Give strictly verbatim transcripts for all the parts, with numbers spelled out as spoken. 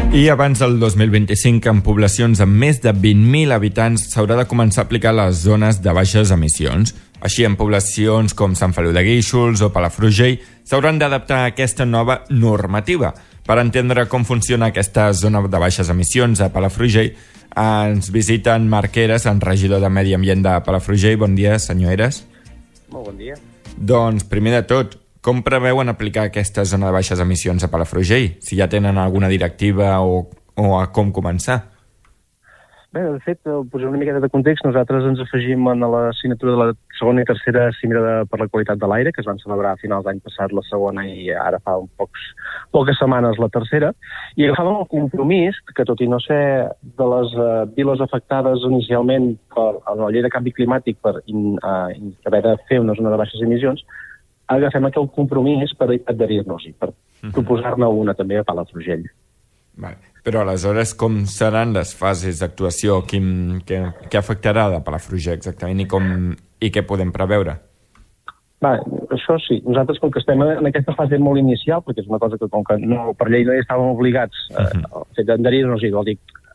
I abans del dos mil vint-i-cinc, en poblacions amb més de vint mil habitants, s'haurà de començar a aplicar les zones de baixes emissions. Així, en poblacions com Sant Feliu de Guíxols o Palafrugell, s'hauran d'adaptar a aquesta nova normativa. Per entendre com funciona aquesta zona de baixes emissions a Palafrugell, ens visiten Marc Heras, en regidor de Medi Ambient de Palafrugell. Bon dia, senyor Heras. Molt bon dia. Doncs, primer de tot, com preveuen aplicar aquesta zona de baixes emissions a Palafrugell? Si ja tenen alguna directiva o, o a com començar? Bé, de fet, posar una miqueta de context, nosaltres ens afegim en la signatura de la segona i tercera cimera de, per la qualitat de l'aire, que es van celebrar a finals d'any passat la segona i ara fa un pocs, poques setmanes la tercera, i agafàvem el compromís que, tot i no ser de les uh, viles afectades inicialment per la llei de canvi climàtic per in, uh, haver de fer una zona de baixes emissions, agafem aquell compromís per adherir-nos-hi, per uh-huh. proposar-ne una també a Palafrugell. Vale. Però aleshores com seran les fases d'actuació? Quin, què, què afectarà de Palafrugell exactament i, com, i què podem preveure? Va, això sí, nosaltres com que estem en aquesta fase molt inicial, perquè és una cosa que com que no, per llei no hi estàvem obligats uh-huh. a fer d'adherir-nos-hi, vol dir,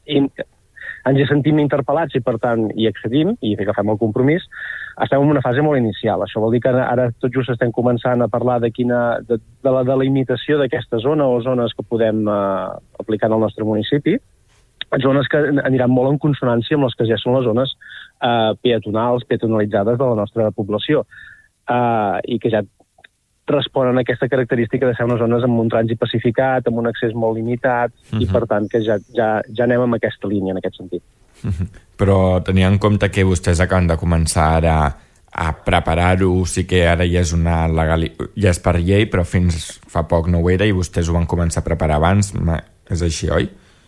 ens hi sentim interpel·lats i per tant hi accedim i agafem el compromís. Estem en una fase molt inicial. Això vol dir que ara tot just estem començant a parlar de, quina, de, de la delimitació d'aquesta zona o zones que podem eh, aplicar en el nostre municipi, zones que aniran molt en consonància amb les que ja són les zones eh, peatonals, peatonalitzades de la nostra població, eh, i que ja responen a aquesta característica de ser unes zones amb un trànsit pacificat, amb un accés molt limitat, uh-huh. i per tant que ja, ja, ja anem amb aquesta línia en aquest sentit. Uh-huh. Però tenint en compte que vostès acaben de començar ara a preparar-ho, sí que ara ja és una legali... ja és per llei, però fins fa poc no ho era i vostès ho van començar a preparar abans, és així, oi?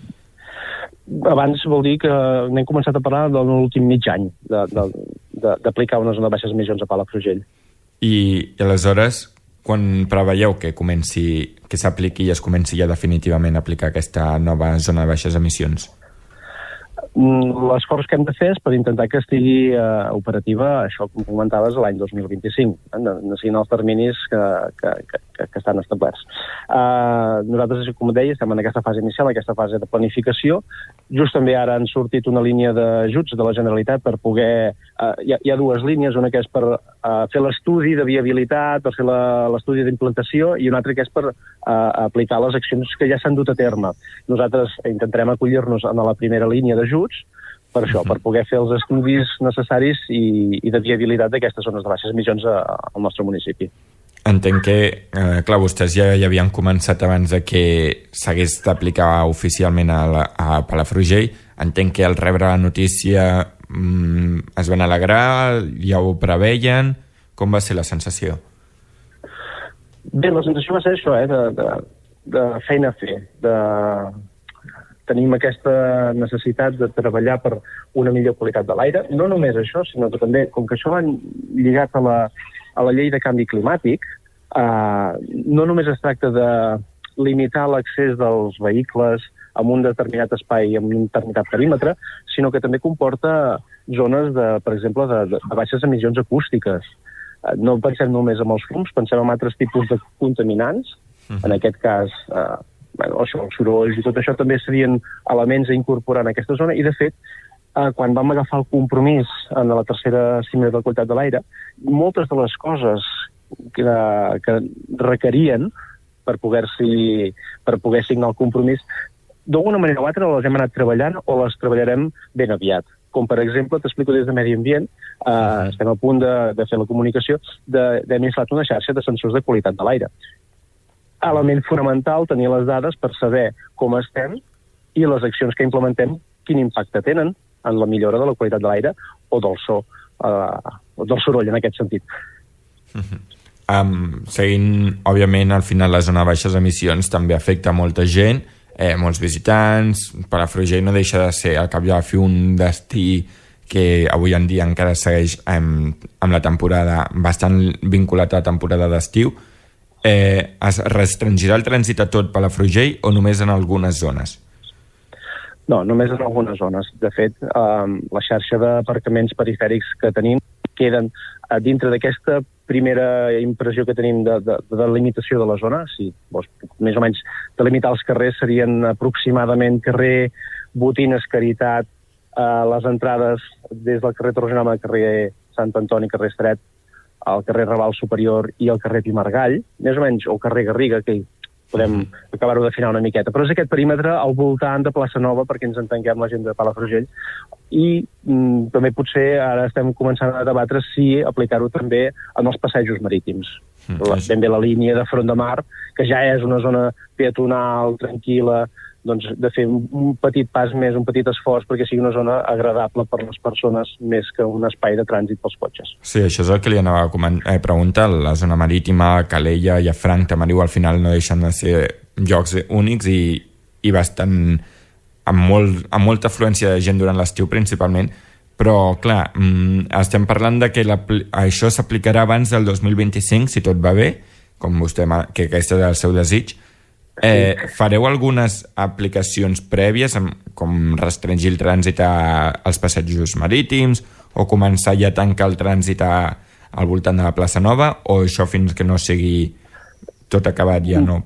Abans vol dir que n'hem començat a parlar de l'últim mig any d'aplicar una zona de baixes emissions a Palafrugell. I, i aleshores, quan preveieu que comenci, que s'apliqui i es comenci ja definitivament a aplicar aquesta nova zona de baixes emissions? L'esforç que hem de fer és per intentar que estigui uh, operativa, això com comentaves, l'any dos mil vint-i-cinc. Eh? No, no siguin els terminis que, que, que, que estan establerts. Uh, nosaltres, com deia, estem en aquesta fase inicial, en aquesta fase de planificació. Just també ara han sortit una línia d'ajuts de la Generalitat per poder... Uh, hi, ha, hi ha dues línies, una que és per uh, fer l'estudi de viabilitat, per fer l'estudi d'implantació, i una altra que és per uh, aplicar les accions que ja s'han dut a terme. Nosaltres intentarem acollir-nos en la primera línia d'ajuts, per això, per poder fer els estudis necessaris i, i de viabilitat d'aquestes zones de baixes emissions a, al nostre municipi. Entenc que, eh, clar, vostès ja, ja havien començat abans de que s'hagués d'aplicar oficialment a, la, a Palafrugell. Entenc que al rebre la notícia mm, es van alegrar, ja ho preveien. Com va ser la sensació? Bé, la sensació va ser això, eh, de, de, de feina a fer, de... Tenim aquesta necessitat de treballar per una millor qualitat de l'aire. No només això, sinó que també, com que això va lligat a la, a la llei de canvi climàtic, eh, no només es tracta de limitar l'accés dels vehicles en un determinat espai, en un determinat perímetre, sinó que també comporta zones, de, per exemple, de, de baixes emissions acústiques. Eh, no pensem només en els fums, pensem en altres tipus de contaminants, uh-huh. en aquest cas... Eh, Bueno, això, els sorolls i tot això també serien elements a incorporar en aquesta zona i, de fet, eh, quan vam agafar el compromís en la tercera cimera de la qualitat de l'aire, moltes de les coses que, que requerien per poder-s'hi per poder signar el compromís, d'alguna manera o altra les hem anat treballant o les treballarem ben aviat. Com, per exemple, t'explico des de Medi Ambient, eh, estem a punt de, de fer la comunicació, d'hem instal·lat una xarxa de sensors de qualitat de l'aire. Element fonamental, tenir les dades per saber com estem i les accions que implementem, quin impacte tenen en la millora de la qualitat de l'aire o del so, eh, o del soroll, en aquest sentit. Uh-huh. Um, seguint, òbviament, al final la zona de baixes emissions també afecta molta gent, eh, molts visitants. Palafrugell no deixa de ser, al cap i a la fi, un destí que avui en dia encara segueix amb, amb la temporada bastant vinculat a la temporada d'estiu. Eh, es restringirà el trànsit a tot Palafrugell o només en algunes zones? No, només en algunes zones. De fet, eh, la xarxa d'aparcaments perifèrics que tenim queden eh, dintre d'aquesta primera impressió que tenim de, de, de delimitació de la zona. Si vols, més o menys delimitar els carrers serien aproximadament carrer Botines, Caritat, eh, les entrades des del carrer Torre al carrer Sant Antoni, carrer Estret, al carrer Raval Superior i al carrer Pimargall, més o menys, o carrer Garriga, que podem acabar-ho d'afinar una miqueta. Però és aquest perímetre al voltant de Plaça Nova, perquè ens entenguem la gent de Palafrugell, i mm, també potser ara estem començant a debatre si aplicar-ho també en els passejos marítims. Mm, la, ben bé la línia de Front de Mar, que ja és una zona peatonal, tranquil·la, doncs de fer un petit pas més, un petit esforç perquè sigui una zona agradable per les persones més que un espai de trànsit pels cotxes. Sí, això és el que li anava a eh, preguntar. La zona marítima, Calella i Franc Tamariu al final no deixen de ser llocs únics i, i bastant amb, molt, amb molta afluència de gent durant l'estiu principalment, però clar, mm, estem parlant de que això s'aplicarà abans del dos mil vint-i-cinc, si tot va bé, com vostè, que aquest és el seu desig. Eh, fareu algunes aplicacions prèvies com restringir el trànsit a, als passejos marítims o començar ja a tancar el trànsit a, al voltant de la plaça Nova, o això fins que no sigui tot acabat ja no?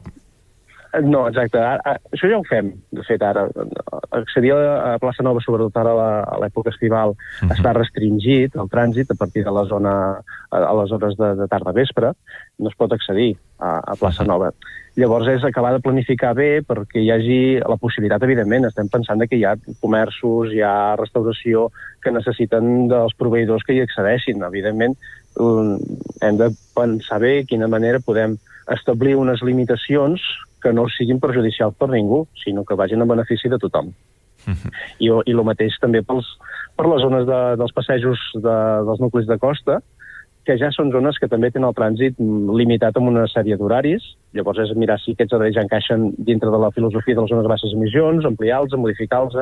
No, exacte. Ara, això ja ho fem, de fet, ara. Accedir a la plaça Nova, sobretot ara a l'època estival, uh-huh. està restringit el trànsit a partir de la zona, a les hores de, de tarda vespre, no es pot accedir a, a plaça Nova. Llavors és acabar de planificar bé perquè hi hagi la possibilitat, evidentment. Estem pensant que hi ha comerços, hi ha restauració que necessiten dels proveïdors que hi accedeixin. Evidentment, hem de pensar bé quina manera podem establir unes limitacions que no siguin perjudicials per ningú, sinó que vagin en benefici de tothom. Uh-huh. I, i el mateix també pels, per les zones de, dels passejos de, dels nuclis de costa, que ja són zones que també tenen el trànsit limitat amb una sèrie d'horaris. Llavors és mirar si aquests horaris ja encaixen dintre de la filosofia de les zones de baixes emissions, ampliar-los, modificar-los.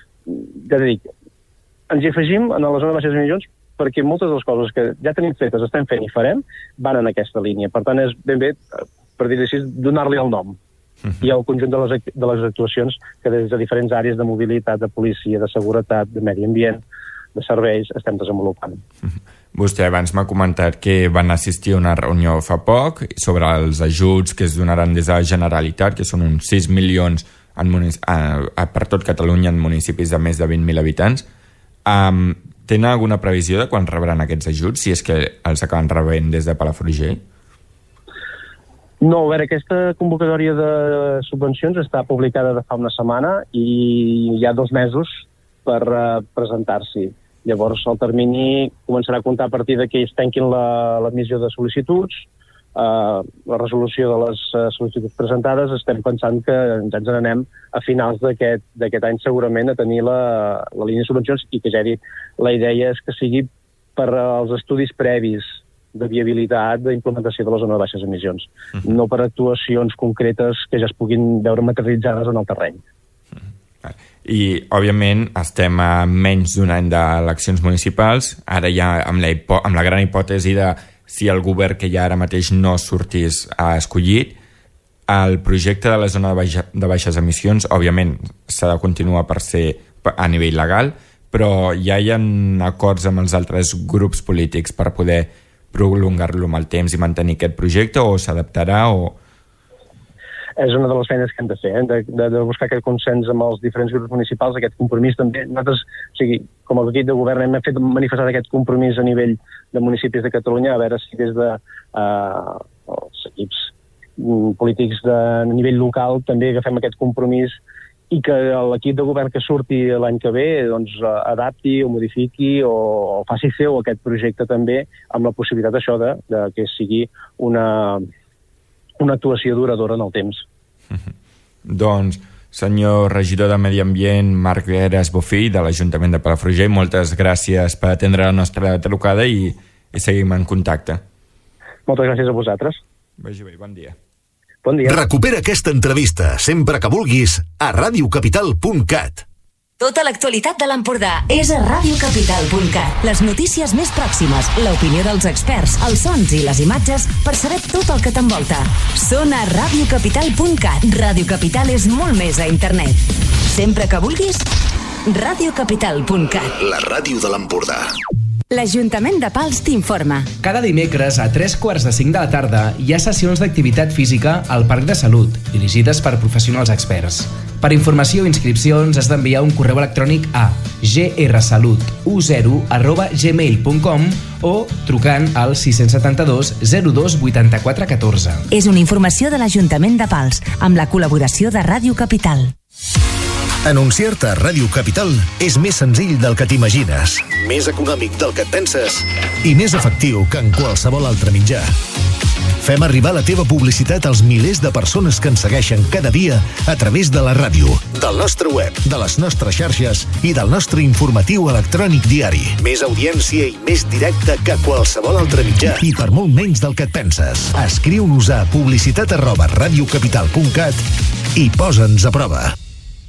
Ja dic, ens hi afegim a la zona de baixes emissions perquè moltes de les coses que ja tenim fetes, estem fent i farem, van en aquesta línia. Per tant, és ben bé, per dir-ho així, donar-li el nom. Uh-huh. I el conjunt de les, de les actuacions que des de diferents àrees de mobilitat, de policia, de seguretat, de medi ambient, de serveis, estem desenvolupant. Uh-huh. Vostè abans m'ha comentat que van assistir a una reunió fa poc sobre els ajuts que es donaran des de la Generalitat, que són uns sis milions en munic- a, a, per tot Catalunya en municipis de més de vint mil habitants. Um, tenen alguna previsió de quan rebran aquests ajuts, si és que els acaben rebent des de Palafrugell? No, a veure, aquesta convocatòria de subvencions està publicada de fa una setmana i hi ha dos mesos per uh, presentar-s'hi. Llavors, el termini començarà a comptar a partir de que es tanquin l'admissió de sol·licituds, eh, la resolució de les uh, sol·licituds presentades. Estem pensant que ens en anem a finals d'aquest any segurament a tenir la, la línia de subvencions i que ja he dit, la idea és que sigui per als estudis previs de viabilitat d'implementació de la zona de baixes emissions, uh-huh. no per actuacions concretes que ja es puguin veure materialitzades en el terreny. I, òbviament, estem a menys d'un any d'eleccions municipals, ara ja amb la, hipo- amb la gran hipòtesi de si el govern que hi ha ara mateix no sortís a escollit, el projecte de la zona de, baixa, de baixes emissions, òbviament, s'ha de continuar per ser a nivell legal, però ja hi ha acords amb els altres grups polítics per poder prolongar-lo amb el temps i mantenir aquest projecte, o s'adaptarà o... És una de les feines que hem de fer, eh? de, de, de buscar aquest consens amb els diferents grups municipals, aquest compromís també. Nosaltres, o sigui, com a equip de govern, hem fet manifestar aquest compromís a nivell de municipis de Catalunya, a veure si des de uh, els equips polítics de nivell local també agafem aquest compromís i que l'equip de govern que surti l'any que ve doncs, adapti o modifiqui o, o faci seu aquest projecte també amb la possibilitat d'això de, de que sigui una... una actuació duradora en el temps. Uh-huh. Doncs, senyor regidor de Medi Ambient, Marc Heras Bofill, de l'Ajuntament de Palafrugell, moltes gràcies per atendre la nostra trucada i, i seguim en contacte. Moltes gràcies a vosaltres. Vagi bé, bon dia. Bon dia. Recupera aquesta entrevista sempre que vulguis a ràdio capital punt cat. Tota l'actualitat de l'Empordà és a ràdio capital punt cat. Les notícies més pròximes, l'opinió dels experts, els sons i les imatges per saber tot el que t'envolta. Són a ràdio capital punt cat. Ràdio Capital és molt més a internet. Sempre que vulguis, ràdio capital punt cat. La ràdio de l'Empordà. L'Ajuntament de Pals t'informa. Cada dimecres a tres quarts de cinc de la tarda hi ha sessions d'activitat física al Parc de Salut, dirigides per professionals experts. Per informació i inscripcions has d'enviar un correu electrònic a g r salut deu arroba gmail punt com o trucant al sis set dos zero dos vuitanta-quatre catorze. És una informació de l'Ajuntament de Pals, amb la col·laboració de Ràdio Capital. Anunciar-te a Ràdio Capital és més senzill del que t'imagines, més econòmic del que et penses i més efectiu que en qualsevol altre mitjà. Fem arribar la teva publicitat als milers de persones que ens segueixen cada dia a través de la ràdio, del nostre web, de les nostres xarxes i del nostre informatiu electrònic diari. Més audiència i més directe que qualsevol altre mitjà i per molt menys del que et penses. Escriu-nos a publicitat arroba radiocapital punt cat i posa'ns a prova.